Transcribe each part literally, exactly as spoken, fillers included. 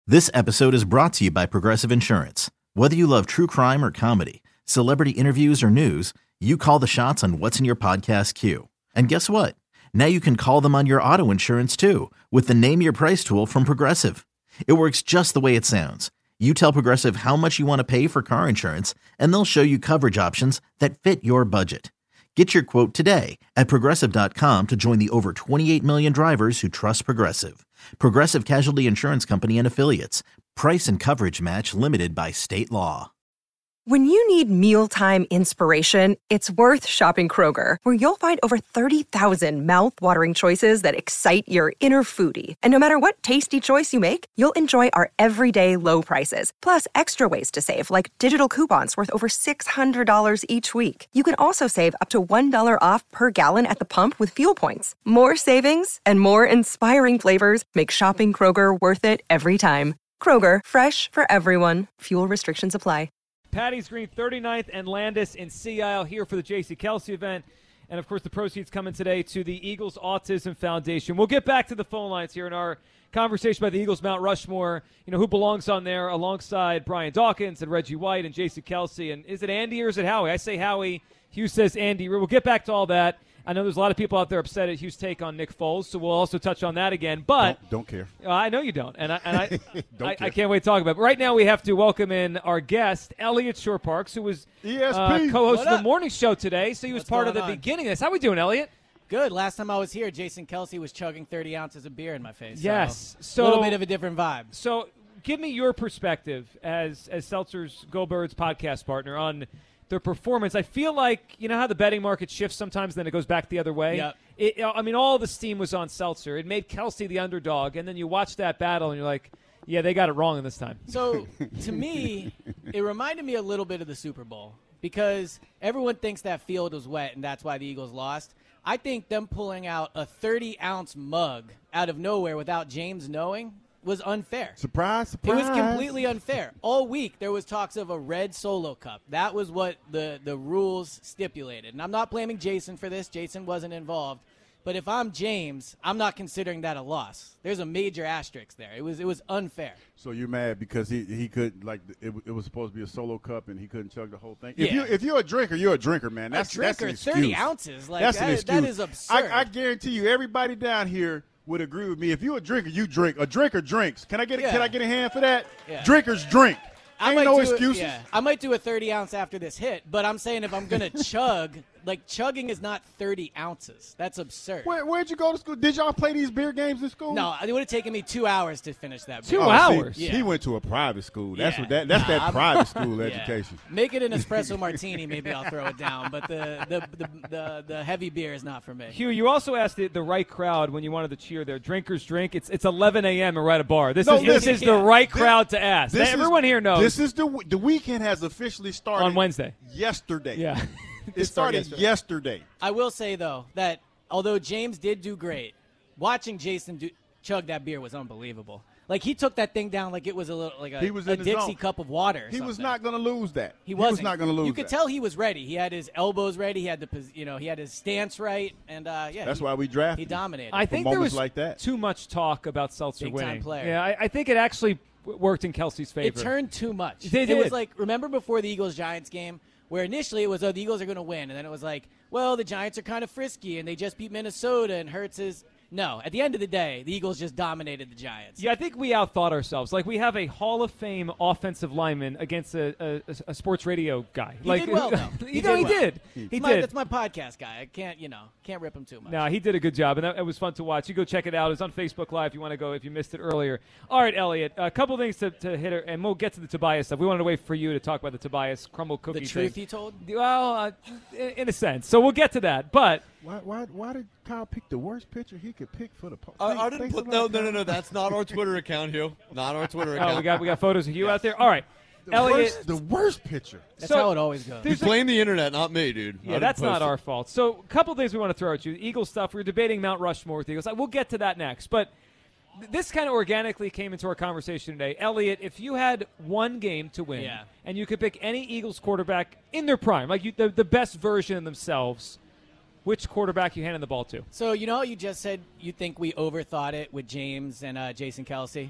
This episode is brought to you by Progressive Insurance. Whether you love true crime or comedy, celebrity interviews or news, you call the shots on what's in your podcast queue. And guess what? Now you can call them on your auto insurance too with the Name Your Price tool from Progressive. It works just the way it sounds. You tell Progressive how much you want to pay for car insurance, and they'll show you coverage options that fit your budget. Get your quote today at Progressive dot com to join the over twenty-eight million drivers who trust Progressive. Progressive Casualty Insurance Company and Affiliates. Price and coverage match limited by state law. When you need mealtime inspiration, it's worth shopping Kroger, where you'll find over thirty thousand mouth-watering choices that excite your inner foodie. And no matter what tasty choice you make, you'll enjoy our everyday low prices, plus extra ways to save, like digital coupons worth over six hundred dollars each week. You can also save up to one dollar off per gallon at the pump with fuel points. More savings and more inspiring flavors make shopping Kroger worth it every time. Kroger, fresh for everyone. Fuel restrictions apply. Patty's Green, thirty-ninth and Landis in Sea Isle here for the J C Kelsey event. And, of course, the proceeds coming today to the Eagles Autism Foundation. We'll get back to the phone lines here in our conversation about the Eagles Mount Rushmore, you know, who belongs on there alongside Brian Dawkins and Reggie White and J C Kelsey. And is it Andy or is it Howie? I say Howie. Hugh says Andy. We'll get back to all that. I know there's a lot of people out there upset at Hugh's take on Nick Foles, so we'll also touch on that again. But don't, don't care. Uh, I know you don't, and I, and I, don't I, care. I can't wait to talk about it. But right now we have to welcome in our guest, Elliot Shorr-Parks, who was E S P. uh, co-host What of the up? morning show today, so he was What's part of the going on? beginning of this. How we doing, Elliot? Good. Last time I was here, Jason Kelsey was chugging thirty ounces of beer in my face. Yes. So, So- a little bit of a different vibe. So give me your perspective as as Seltzer's Go Birds podcast partner on their performance. I feel like, you know how the betting market shifts sometimes, then it goes back the other way? Yep. It, I mean, all the steam was on Seltzer. It made Kelsey the underdog, and then you watch that battle, and you're like, yeah, they got it wrong in this time. So, to me, it reminded me a little bit of the Super Bowl because everyone thinks that field was wet, and that's why the Eagles lost. I think them pulling out a thirty-ounce mug out of nowhere without James knowing was unfair. Surprise, It surprise. was completely unfair. All week there was talks of a red Solo Cup. That was what the, the rules stipulated. And I'm not blaming Jason for this. Jason wasn't involved. But if I'm James, I'm not considering that a loss. There's a major asterisk there. It was it was unfair. So you're mad because he he could like it, it was supposed to be a solo cup and he couldn't chug the whole thing. If Yeah. you if you're a drinker, you're a drinker, man. That's a drinker, that's an thirty excuse. ounces. Like that's that, an is- excuse. that is absurd. I, I guarantee you, everybody down here would agree with me. If you're a drinker, you drink. A drinker drinks. Can I get a, Yeah. can I get a hand for that? Yeah. Drinkers drink. I Ain't might no do excuses. A, yeah, I might do a thirty ounce after this hit, but I'm saying if I'm gonna chug, like chugging is not thirty ounces. That's absurd. Where, where'd you go to school? Did y'all play these beer games in school? No, it would have taken me two hours to finish that. Two beer. Oh, see, hours? He Yeah. went to a private school. That's Yeah. what that. That's Nah, that I'm- private school Yeah. education. Make it an espresso martini, maybe I'll throw it down. But the the, the, the, the heavy beer is not for me. Hugh, you also asked the, the right crowd when you wanted to cheer there. Drinkers drink. It's it's eleven a.m. and we're at a bar. This No, is this listen, is the yeah. right This- crowd to ask. This is- Everyone here knows. This is the w- the weekend has officially started On Wednesday. Yesterday. Yeah. It started yesterday. yesterday. I will say though that although James did do great, watching Jason do, chug that beer was unbelievable. Like he took that thing down like it was a little like a, He was a in the Dixie zone. cup of water. Or He was something. not going to lose that. He, was wasn't. not going to lose You could that. tell he was ready. He had his elbows ready. He had the pos- you know he had his stance right, and uh, yeah, That's he, why we drafted he him. dominated. I For think there moments was like that. too much talk about Seltzer Big-time winning. player. Yeah, I, I think it actually w- worked in Kelsey's favor. It turned too much. They It did. was like, remember before the Eagles-Giants game, where initially it was, oh, the Eagles are going to win, and then it was like, well, the Giants are kind of frisky, and they just beat Minnesota, and Hurts is – no. At the end of the day, the Eagles just dominated the Giants. Yeah, I think we outthought ourselves. Like, we have a Hall of Fame offensive lineman against a, a, a sports radio guy. He like, did well, though. you He know, did he well. did. He That's my, did. That's my podcast guy. I can't, you know, can't rip him too much. No, he did a good job, and that, it was fun to watch. You go check it out. It's on Facebook Live if you want to go, if you missed it earlier. All right, Elliot, a couple things to, to hit, her, and we'll get to the Tobias stuff. We wanted to wait for you to talk about the Tobias crumble cookie The truth thing. he told? Well, uh, in, in a sense. So we'll get to that. But Why, why, why did Kyle pick the worst pitcher he could pick for the po- I, Think- I didn't think put about no it, no no Kyle. no. That's not our Twitter account, Hugh. Not our Twitter account. oh, we got we got photos of you out there. All right, The Elliot. worst, the worst pitcher. That's So- how it always goes. You blame the internet, not me, dude. I Yeah, didn't that's post not it. our fault. So, a couple things we want to throw at you. Eagles stuff. We were debating Mount Rushmore with the Eagles. We'll get to that next. But th- this kind of organically came into our conversation today. Elliot, if you had one game to win Yeah. and you could pick any Eagles quarterback in their prime, like you, the, the best version of themselves, which quarterback you handing the ball to? So, you know how you just said you think we overthought it with James and uh, Jason Kelsey? Mm-hmm.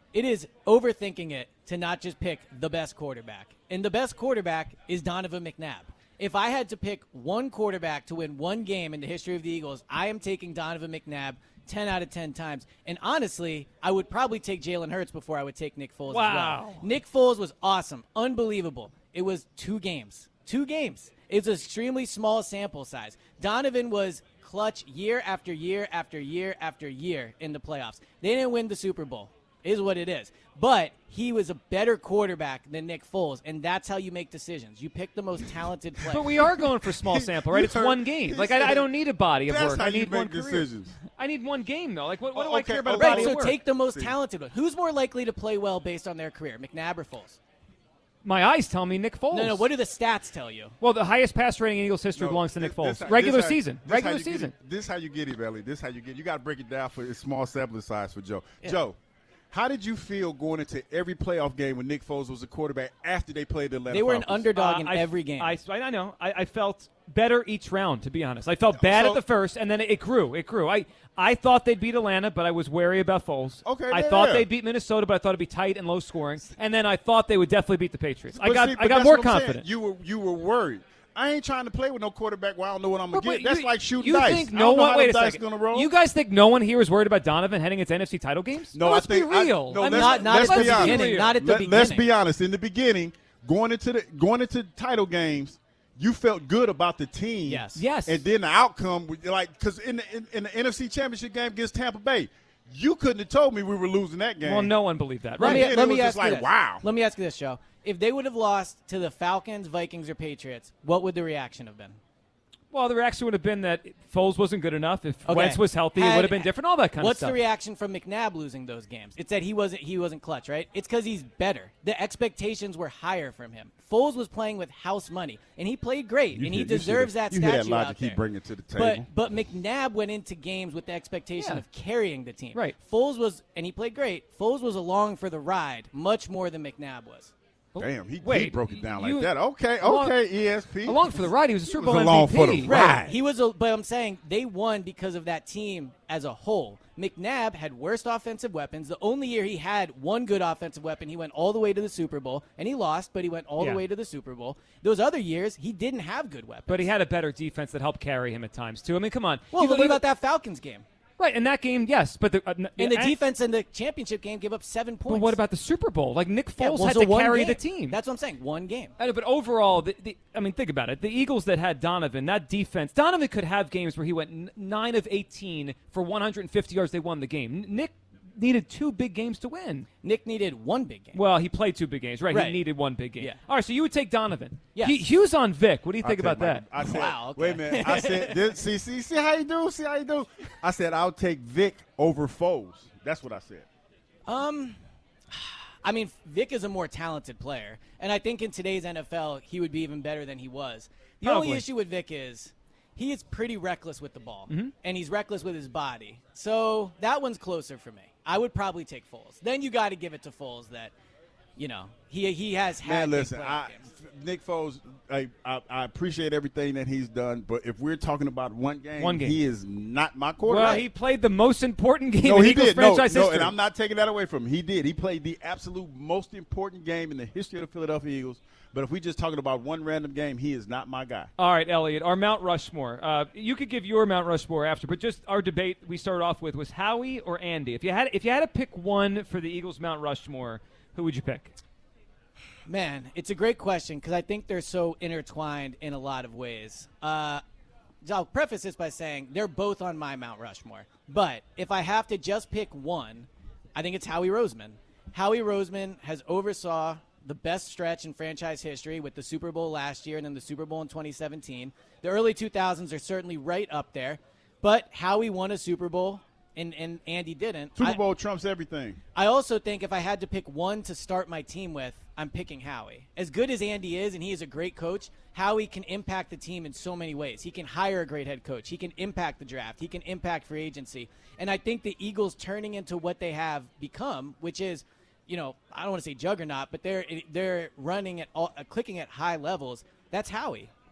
it is overthinking it to not just pick the best quarterback. And the best quarterback is Donovan McNabb. If I had to pick one quarterback to win one game in the history of the Eagles, I am taking Donovan McNabb ten out of ten times. And honestly, I would probably take Jalen Hurts before I would take Nick Foles Wow. as well. Nick Foles was awesome. Unbelievable. It was two games. Two games. It's an extremely small sample size. Donovan was clutch year after year after year after year in the playoffs. They didn't win the Super Bowl. Is what it is. But he was a better quarterback than Nick Foles, and that's how you make decisions. You pick the most talented player. But we are going for small sample, right? It's heard- one game. he Like, I, I said don't need a body of that's work. how I you need make one career. decisions. I need one game, though. Like, what, what do Oh, I okay, care about okay. a Right, body so of work? take the most See. talented one. Who's more likely to play well based on their career, McNabb or Foles? My eyes tell me Nick Foles. No, no, what do the stats tell you? Well, the highest pass rating in Eagles history No, belongs to Nick this- Foles. this how- Regular this how- season. this how Regular you get season. it. This how you get it, Ellie. This how you get it. You got to break it down for a small sample size for Joe. Joe, how did you feel going into every playoff game when Nick Foles was a quarterback after they played the Atlanta They were an Falcons? underdog Uh, in I- every game. I, I know. I, I felt better each round, to be honest. I felt bad So- at the first, and then it, it grew. It grew. I, I thought they'd beat Atlanta, but I was wary about Foles. Okay, I yeah, thought yeah. they'd beat Minnesota, but I thought it'd be tight and low scoring. And then I thought they would definitely beat the Patriots. I But got see, I but got that's more what I'm saying. confident. You were you were worried. I ain't trying to play with no quarterback where I don't know what I'm But- gonna but get. That's you- like shooting you dice. Think I no don't know one? how Wait a the dice second. gonna roll. You guys think no one here is worried about Donovan heading into N F C title games? No, let's I think be real. I, no, I mean, let's, not not let's at the be honest. beginning. Not at the Let, beginning. Let's be honest. In the beginning, going into the going into title games, you felt good about the team. Yes. Yes. And then the outcome, was like, because in the in, in the N F C Championship game against Tampa Bay, you couldn't have told me we were losing that game. Well, no one believed that. Let Right? me, then let it me was ask just you like, this. wow. Let me ask you this, Joe. If they would have lost to the Falcons, Vikings, or Patriots, what would the reaction have been? Well, the reaction would have been that Foles wasn't good enough. If Okay. Wentz was healthy, it Had- would have been different. All that kind What's of stuff. the reaction from McNabb losing those games? It's that he wasn't he wasn't clutch, right? It's because he's better. The expectations were higher from him. Foles was playing with house money, and he played great, You and he hear- you deserves hear that You statue hear that logic out he there. bringing to the table. But but McNabb went into games with the expectation Yeah. of carrying the team. Right. Foles was, and he played great. Foles was along for the ride much more than McNabb was. Damn, he, Wait, he broke it down you- like that. Okay, Along- okay, E S P. Along for the ride, he was a Super was Bowl along M V P. for the ride. He was, a, but I'm saying they won because of that team as a whole. McNabb had worst offensive weapons. The only year he had one good offensive weapon, he went all the way to the Super Bowl, and he lost, but he went all Yeah. the way to the Super Bowl. Those other years, he didn't have good weapons. But he had a better defense that helped carry him at times too. I mean, come on. well, You- what about that Falcons game? Right, in that game, yes, but the uh, n- In the and- defense in the championship game gave up seven points. But what about the Super Bowl? Like Nick Yeah, Foles well, had so to one carry game. the team. That's what I'm saying. One game. I know, but overall, the, the, I mean, think about it. The Eagles that had Donovan, that defense, Donovan could have games where he went n- nine of eighteen for one hundred fifty yards. They won the game. N- Nick needed two big games to win. Nick needed one big game. Well, he played two big games, right? Right. He needed one big game. Yeah. All right, so you would take Donovan. Yes. He, Hughes on Vic. What do you I think said, about that? I said, Wow, okay. wait a minute. I said, this, see, see, see how you do? See how you do? I said, I'll take Vic over Foles. That's what I said. Um, I mean, Vic is a more talented player, and I think in today's N F L, he would be even better than he was. The Probably. only issue with Vic is he is pretty reckless with the ball, Mm-hmm. and he's reckless with his body. So that one's closer for me. I would probably take Foles. Then you got to give it to Foles that, you know, he he has had Man, big listen, playoff I, games. Nick Foles, I, I, I appreciate everything that he's done, but if we're talking about one game, One game. he is not my Well, quarterback. he played the most important game no, in he Eagles did. No, franchise no, history. and I'm not taking that away from him. He did. He played the absolute most important game in the history of the Philadelphia Eagles. But if we're just talking about one random game, he is not my guy. All right, Elliot, our Mount Rushmore. Uh, you could give your Mount Rushmore after, but just our debate we started off with was Howie or Andy. If you had if you had to pick one for the Eagles Mount Rushmore, who would you pick? Man, it's a great question because I think they're so intertwined in a lot of ways. Uh, I'll preface this by saying they're both on my Mount Rushmore. But if I have to just pick one, I think it's Howie Roseman. Howie Roseman has oversaw the best stretch in franchise history with the Super Bowl last year and then the Super Bowl in twenty seventeen. The early two thousands are certainly right up there. But Howie won a Super Bowl, and, and Andy didn't. Super I- Bowl trumps everything. I also think if I had to pick one to start my team with, I'm picking Howie. As good as Andy is, and he is a great coach, Howie can impact the team in so many ways. He can hire a great head coach. He can impact the draft. He can impact free agency. And I think the Eagles turning into what they have become, which is, you know, I don't want to say juggernaut, but they're they're running at all, uh, clicking at high levels. That's Howie.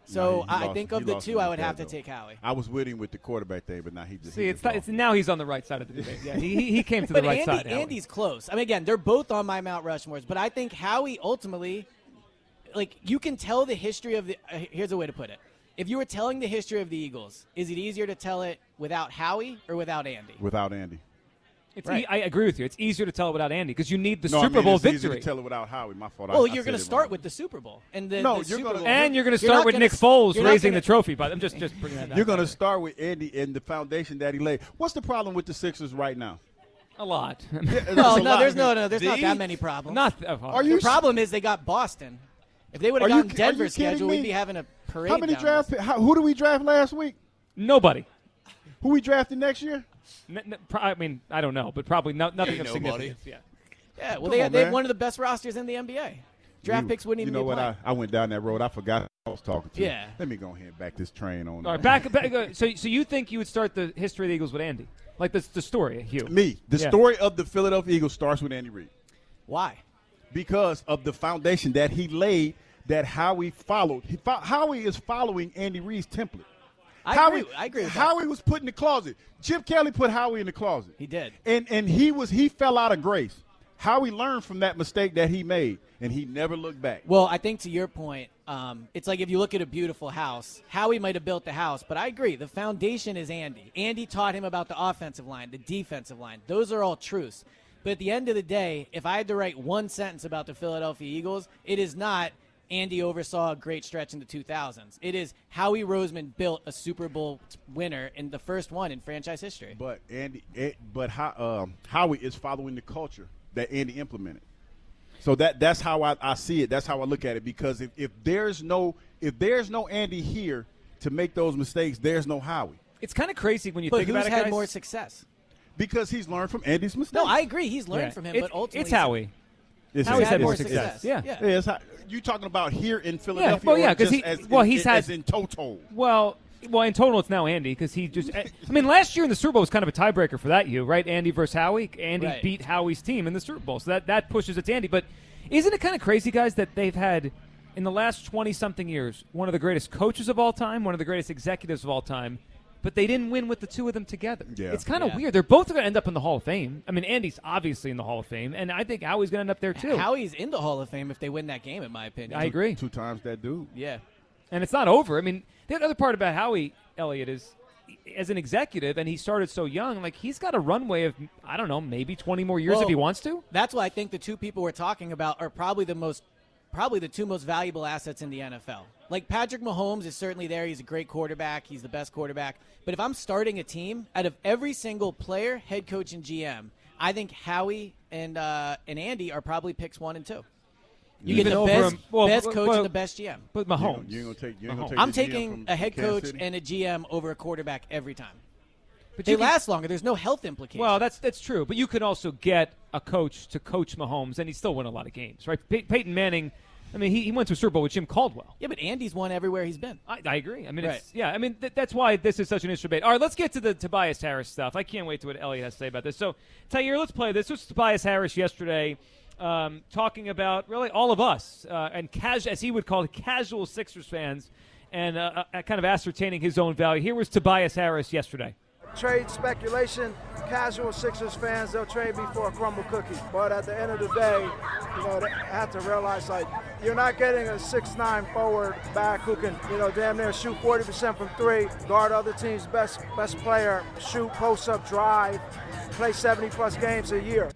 So No, he- he I lost- think he of the lost two, on I would that, have to though. take Howie. I was with him with the quarterback thing, but now he just See, he it's, just not, lost. it's now he's on the right side of the debate. Yeah, he, he- he came to the But right Andy, side. Howie. Andy's close. I mean, again, they're both on my Mount Rushmores, but I think Howie ultimately, like, you can tell the history of the. Uh, here's a way to put it: if you were telling the history of the Eagles, is it easier to tell it without Howie or without Andy? without Andy. It's Right. e- I agree with you. It's easier to tell it without Andy because you need the No, I Super mean, Bowl it's easy victory. to tell it without Howie. My fault. I- Well, I you're said going to it start wrong. with the Super Bowl, and the, No, the you're Super gonna- Bowl. And you're going to You're start not with gonna Nick s- Foles you're not raising gonna- the trophy. But I'm just just bringing that. You're going going to start with Andy and the foundation that he laid. What's the problem with the Sixers right now? a lot. No, There's a no, lot. there's no, no, there's not The- that many problems. Not. Uh, Are you the problem is they got Boston. If they would have Are you- gotten are you Denver's kidding schedule, me? we'd be having a parade. How many down draft? there. pi- How, who did we draft last week? Nobody. Who we drafted next year? N- n- pro- I mean, I don't know, but probably no, nothing Ain't of nobody. significance. Yeah. Yeah, well, Come they on, had, they had man. one of the best rosters in the N B A. Draft You- picks wouldn't even You know be what? playing. I, I went down that road. I forgot who I was talking to. Yeah. Let me go ahead and back this train on. All right, back. back uh, so, so you think you would start the history of the Eagles with Andy, like the the story, Hugh? Me. The Yeah. story of the Philadelphia Eagles starts with Andy Reid Why? because of the foundation that he laid. That Howie followed. He fo- Howie is following Andy Reid's template. I Howie, agree. I agree with that. Howie was put in the closet. Chip Kelly put Howie in the closet. He did. And and he was he fell out of grace. Howie learned from that mistake that he made, and he never looked back. Well, I think to your point, um, it's like if you look at a beautiful house, Howie might have built the house, but I agree. The foundation is Andy. Andy taught him about the offensive line, the defensive line. Those are all truths. But at the end of the day, if I had to write one sentence about the Philadelphia Eagles, it is not Andy oversaw a great stretch in the two thousands. It is Howie Roseman built a Super Bowl winner in the first one in franchise history. But Andy, eh, but how, um, Howie is following the culture that Andy implemented. So that that's how I, I see it. That's how I look at it. Because if, if there's no if there's no Andy here to make those mistakes, there's no Howie. It's kind of crazy when you But think who's about it, had guys. more success? Because he's learned from Andy's mistakes. No, I agree. He's learned Yeah. from him, It- but ultimately it's Howie. It's Howie's his- had more it's- success. Yeah. Yeah. Yeah, it's how, you talking about here in Philadelphia? well, yeah, or 'cause just he- as well, in, he's as had- in total. Well, well, in total, it's now Andy because he just. I mean, last year in the Super Bowl was kind of a tiebreaker for that. You right, Andy versus Howie. Andy Right. beat Howie's team in the Super Bowl, so that that pushes it to Andy. But isn't it kind of crazy, guys, that they've had in the last twenty something years one of the greatest coaches of all time, one of the greatest executives of all time, but they didn't win with the two of them together. Yeah. It's kind of Yeah. weird. They're both going to end up in the Hall of Fame. I mean, Andy's obviously in the Hall of Fame, and I think Howie's going to end up there too. Howie's in the Hall of Fame if they win that game, in my opinion. I agree. Two times that dude. Yeah. And it's not over. I mean, the other part about Howie Elliott is, as an executive, and he started so young, like he's got a runway of, I don't know, maybe twenty more years Well, if he wants to. That's why I think the two people we're talking about are probably the most, probably the two most valuable assets in the N F L. Like Patrick Mahomes is certainly there. He's a great quarterback. He's the best quarterback. But if I'm starting a team, out of every single player, head coach, and G M, I think Howie and uh, and Andy are probably picks one and two. You Even get the over best, him- well, best well, coach well, and the best G M. But You ain't Mahomes. gonna- you ain't gonna take. You ain't gonna Mahomes. take I'm the G M taking from- a head from Kansas coach City? and a G M over a quarterback every time. But They you can- last longer. There's no health implications. Well, that's that's true. But you could also get a coach to coach Mahomes, and he still win a lot of games, right? Pey- Peyton Manning, I mean, he, he went to a Super Bowl with Jim Caldwell. yeah, but Andy's won everywhere he's been. I, I agree. I mean, Right. it's, yeah. I mean, th- that's why this is such an interesting debate. All right, let's get to the Tobias Harris stuff. I can't wait to what Elliot has to say about this. So, Tayyir, let's play this. This was Tobias Harris yesterday, um, talking about really all of us uh, and cas- as he would call it, casual Sixers fans, and uh, uh, kind of ascertaining his own value. Here was Tobias Harris yesterday. Trade speculation, casual Sixers fans, they'll trade me for a crumble cookie. But at the end of the day, you know, they have to realize, like, you're not getting a six nine forward back who can, you know, damn near shoot forty percent from three, guard other team's best best player, shoot, post-up, drive, play seventy plus games a year.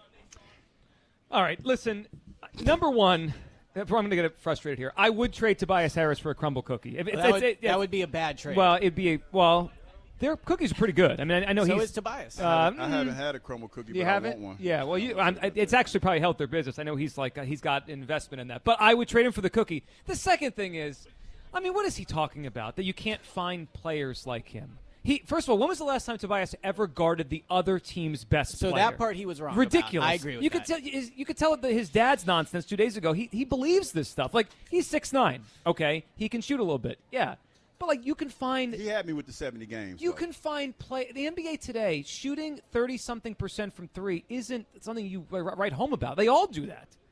All right, listen, number one, I'm going to get frustrated here. I would trade Tobias Harris for a crumble cookie. If, it's, that, would, it's, it, that would be a bad trade. Well, it'd be a, well, their cookies are pretty good. I mean, I, I know so he's. is Tobias. Um, I haven't had a crumble cookie, You but I haven't? want one. Yeah, well, you, I'm, it's actually probably helped their business. I know he's like uh, he's got investment in that, but I would trade him for the cookie. The second thing is, I mean, what is he talking about? That you can't find players like him. He first of all, when was the last time Tobias ever guarded the other team's best So player? that part he was wrong about. Ridiculous. I agree with you that. Could tell, his, you could tell that his dad's nonsense two days ago. He he believes this stuff. Like he's six nine. Okay, he can shoot a little bit. Yeah, but like you can find. He had me with the seventy games. You though. can find play the N B A today. Shooting thirty something percent from three isn't something you write home about. They all do that.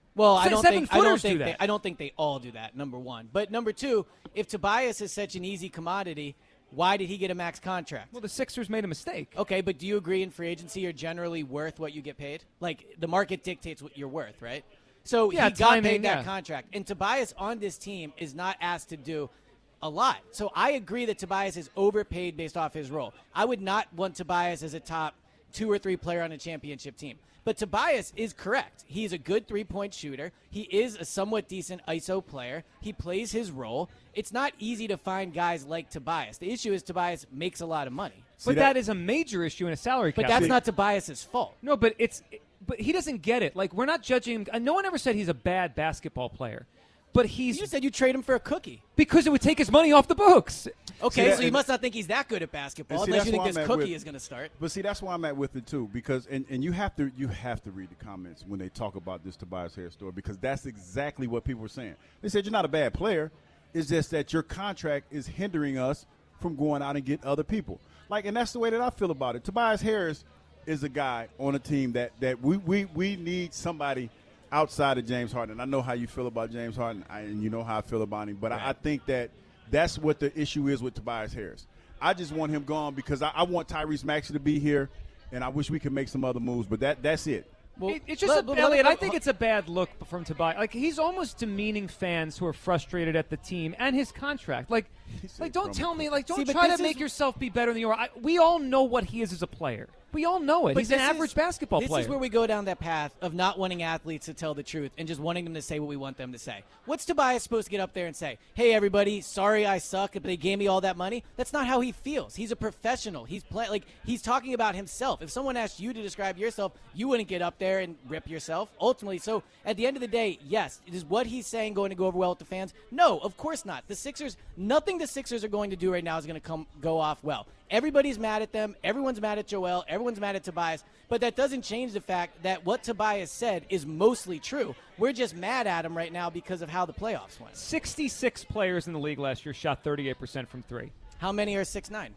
Well, I Se- don't seven think I don't footers do think that. they, I don't think they all do that. Number one, but number two, if Tobias is such an easy commodity, why did he get a max contract? Well, the Sixers made a mistake. Okay, but do you agree in free agency you're generally worth what you get paid? Like the market dictates what you're worth, right? So Yeah, he got timing, paid that yeah. contract, and Tobias on this team is not asked to do a lot. So I agree that Tobias is overpaid based off his role. I would not want Tobias as a top two or three player on a championship team. But Tobias is correct. He's a good three-point shooter. He is a somewhat decent I S O player. He plays his role. It's not easy to find guys like Tobias. The issue is Tobias makes a lot of money. But that- that is a major issue in a salary cap. But that's See- not Tobias's fault. No, but it's but he doesn't get it. Like we're not judging him. No one ever said he's a bad basketball player, but he's You said you trade him for a cookie. because it would take his money off the books. Okay, See, that- so you must not think he's that good at basketball And see, unless that's you think where this I'm at cookie with- is going to start. But see, that's why I'm at with it too, because and, and you have to you have to read the comments when they talk about this Tobias Harris story, because that's exactly what people were saying. They said you're not a bad player. It's just that your contract is hindering us from going out and get other people. Like, and that's the way that I feel about it. Tobias Harris is a guy on a team that that we we, we need somebody outside of James Harden. I know how you feel about James Harden, I, and you know how I feel about him. But I, I think that that's what the issue is with Tobias Harris. I just want him gone because I, I want Tyrese Maxey to be here, and I wish we could make some other moves. But that that's it. Well, It- it's just let- a, let- let- Elliot. I let- think it's a bad look from Tobias. Like he's almost demeaning fans who are frustrated at the team and his contract. Like, said like don't from- tell me. Like don't See, but try to this make is- yourself be better than you are. I, we all know what he is as a player. We all know it. But He's an this average is- basketball this player. is where we go down that path of not wanting athletes to tell the truth and just wanting them to say what we want them to say. What's Tobias supposed to get up there and say? Hey, everybody, sorry I suck, but they gave me all that money. That's not how he feels. He's a professional. He's play- like he's talking about himself. If someone asked you to describe yourself, you wouldn't get up there and rip yourself. Ultimately, so at the end of the day, yes, is what he's saying going to go over well with the fans? No, of course not. The Sixers, nothing the Sixers are going to do right now is going to come go off well. Everybody's mad at them. Everyone's mad at Joel. Everyone's mad at Tobias. But that doesn't change the fact that what Tobias said is mostly true. We're just mad at him right now because of how the playoffs went. sixty-six players in the league last year shot thirty-eight percent from three. How many are six nine?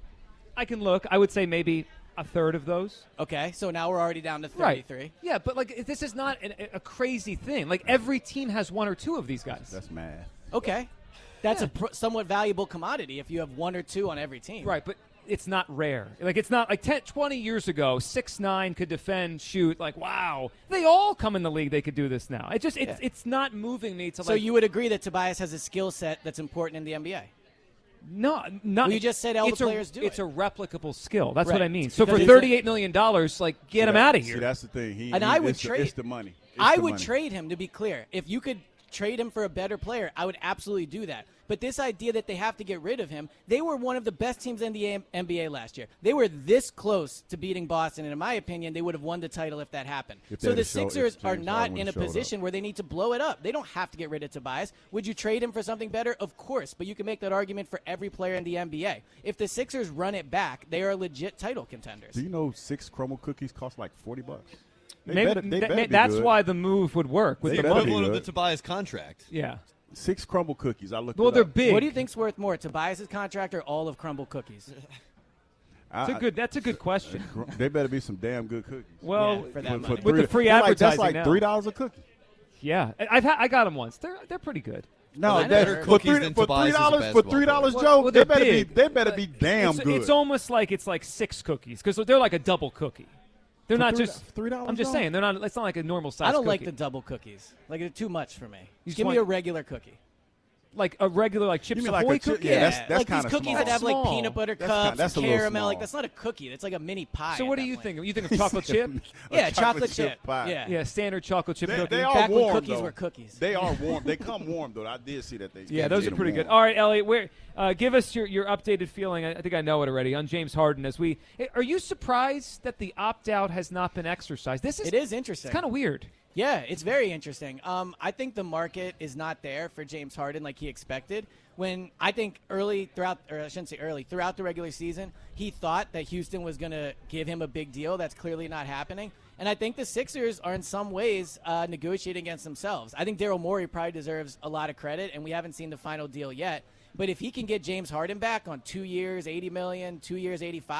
I can look. I would say maybe a third of those. Okay, so now we're already down to Right. thirty-three. Yeah, but like this is not an, a crazy thing. Like every team has one or two of these guys. That's mad. Okay. That's Yeah. a pr- somewhat valuable commodity if you have one or two on every team. Right, but it's not rare. Like it's not like ten, twenty years ago, six nine could defend, shoot. Like wow, they all come in the league. They could do this now. It just it's Yeah. it's not moving me to So like you would agree that Tobias has a skill set that's important in the N B A? no not. Well, you just said all the it's a- players do It's it. a replicable skill. That's what Right. I mean. So Because for it's a- thirty-eight million dollars, like get him out of here. See, that's the thing. He, And he- I would it's the- trade. It's the money. It's I the would money. trade him, to be clear. If you could trade him for a better player, I would absolutely do that. But this idea that they have to get rid of him, they were one of the best teams in the N B A last year. They were this close to beating Boston, and in my opinion, they would have won the title if that happened. If So they'd the have showed- if Sixers James are Harden not would've in a showed up. position where they need to blow it up. They don't have to get rid of Tobias. Would you trade him for something better? Of course, but you can make that argument for every player in the N B A. If the Sixers run it back, they are legit title contenders. Do you know six crumble cookies cost like forty bucks? They Maybe better, they that- better may- be that's good. why the move would work with They the better be money. Equivalent of the good. Tobias contract. Yeah. Six crumble cookies. I looked. Well, it they're up. big. What do you think's worth more, Tobias's contract or all of Crumble Cookies? I- That's a good. That's a good question. I- they better be some damn good cookies. Well, Yeah, for that money. with the free They're like- advertising that's like now. three dollars a cookie. Yeah, I- I've had, I got them once. They're they're pretty good. No, Well, that, better for cookies three, than for Tobias three is a dollars for basketball three dollars, player. Joe. Well, they they're better big. be. They better be damn it's, good. It's almost like it's like six cookies because they're like a double cookie. They're For not three- just three dollars, I'm just Joe? saying they're not. It's not like a normal size. I don't like cookie. the double cookies. Like, they're too much for me. You just Give me want- a regular cookie. like a regular like Chips You mean like Ahoy a chi- cookie. yeah, that's- that's like these kinda cookies small. that have like Small. peanut butter That's cups, kinda- that's a and little caramel. Like small. that's not a cookie. That's like a mini pie. So at what do that you point. think? You think of chocolate chip? A Yeah, chocolate chip. pie. Yeah. Yeah, standard chocolate chip They, cookie. they are Back when warm cookies though. were cookies. They are warm. They come warm though. I did see that they. Yeah, they those get are them pretty good. warm. All right, Elliot, where, uh, give us your, your updated feeling. I, I think I know it already on James Harden. As we, are you surprised that the opt out has not been exercised? This is It is interesting. It's kind of weird. Yeah, it's very interesting. Um, I think the market is not there for James Harden like he expected. When I think early throughout, or I shouldn't say early, throughout the regular season, he thought that Houston was going to give him a big deal. That's clearly not happening. And I think the Sixers are in some ways uh, negotiating against themselves. I think Daryl Morey probably deserves a lot of credit, and we haven't seen the final deal yet. But if he can get James Harden back on two years, eighty million dollars, two years, eighty-five,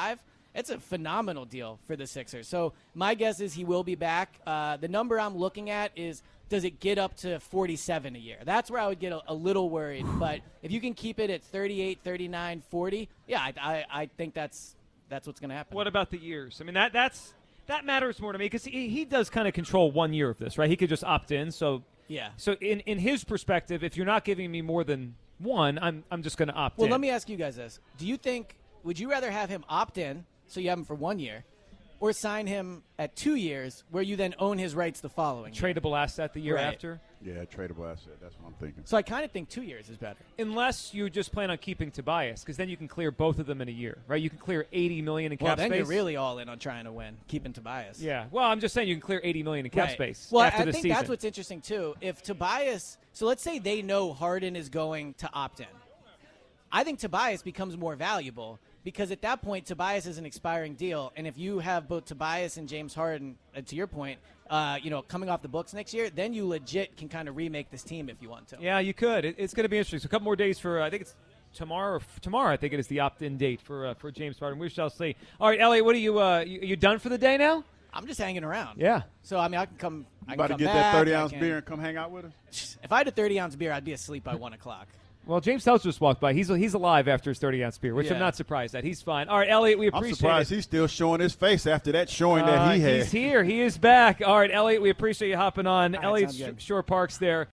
It's a phenomenal deal for the Sixers. So my guess is he will be back. Uh, the number I'm looking at is, does it get up to forty-seven a year? That's where I would get a, a little worried. But if you can keep it at thirty-eight, thirty-nine, forty, yeah, I, I, I think that's that's what's going to happen. What about the years? I mean, that that's that matters more to me because he, he does kind of control one year of this, right? He could just opt in. So yeah. So in, in his perspective, if you're not giving me more than one, I'm I'm just going to opt well, in. Well, let me ask you guys this. Do you think, would you rather have him opt in, so you have him for one year, or sign him at two years where you then own his rights the following year? Tradable asset the year Right. after? Yeah, tradable asset. That's what I'm thinking. So I kind of think two years is better. Unless you just plan on keeping Tobias, because then you can clear both of them in a year, right? You can clear eighty million dollars in Well, cap then space. you're really all in on trying to win, keeping Tobias. Yeah. Well, I'm just saying you can clear eighty million dollars in cap Right. space Well, after I the think season. that's what's interesting, too. If Tobias – so let's say they know Harden is going to opt in. I think Tobias becomes more valuable because at that point, Tobias is an expiring deal. And if you have both Tobias and James Harden, uh, to your point, uh, you know, coming off the books next year, then you legit can kind of remake this team if you want to. Yeah, you could. It, it's going to be interesting. So a couple more days for, uh, I think it's tomorrow. Or f- tomorrow, I think it is the opt-in date for uh, for James Harden. We shall see. All right, Elliot, what are you, uh, you, you done for the day now? I'm just hanging around. Yeah. So, I mean, I can come I You can about to come get back, that I thirty-ounce can- beer and come hang out with us? If I had a thirty-ounce beer, I'd be asleep by one o'clock. Well, James Seltzer just walked by. He's he's alive after his thirty-ounce beer, which Yeah. I'm not surprised at. He's fine. All right, Elliot, we I'm appreciate surprised it. he's still showing his face after that showing Uh, that he had. He's here. He is back. All right, Elliot, we appreciate you hopping on. All right, Elliot sounds good. Sh- Shore Parks there